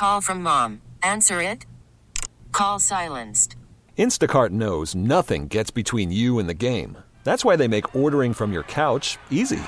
call from mom. Answer it. Call silenced. Instacart knows nothing gets between you and the game. That's why they make ordering from your couch easy.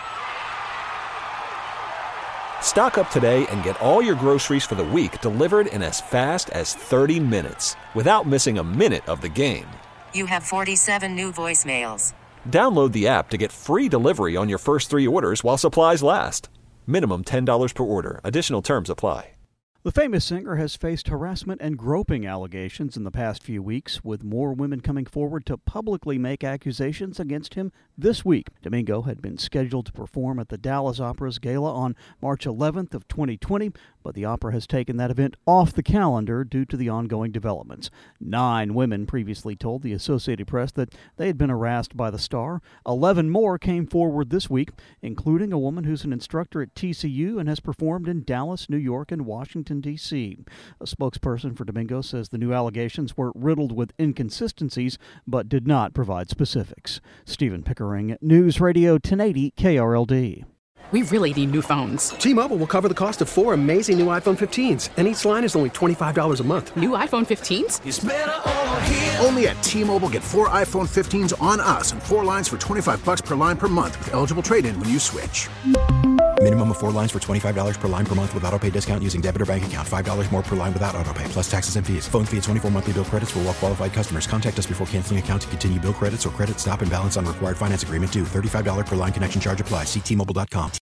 Stock up today and get all your groceries for the week delivered in as fast as 30 minutes without missing a minute of the game. You have 47 new voicemails. Download the app to get free delivery on your first 3 orders while supplies last. Minimum $10 per order. Additional terms apply. The famous singer has faced harassment and groping allegations in the past few weeks, with more women coming forward to publicly make accusations against him this week. Domingo had been scheduled to perform at the Dallas Opera's gala on March 11th of 2020, but the opera has taken that event off the calendar due to the ongoing developments. 9 women previously told the Associated Press that they had been harassed by the star. 11 more came forward this week, including a woman who's an instructor at TCU and has performed in Dallas, New York, and Washington, D.C. A spokesperson for Domingo says the new allegations were riddled with inconsistencies, but did not provide specifics. Stephen Pickering, News Radio 1080 KRLD. We really need new phones. T-Mobile will cover the cost of 4 amazing new iPhone 15s, and each line is only $25 a month. New iPhone 15s? It's better over here. Only at T-Mobile, get 4 iPhone 15s on us and 4 lines for $25 per line per month with eligible trade-in when you switch. Minimum of 4 lines for $25 per line per month with autopay discount using debit or bank account. $5 more per line without autopay, plus taxes and fees. Phone fee at 24 monthly bill credits for well-qualified customers. Contact us before canceling account to continue bill credits or credit stop and balance on required finance agreement due. $35 per line connection charge applies. See T-Mobile.com.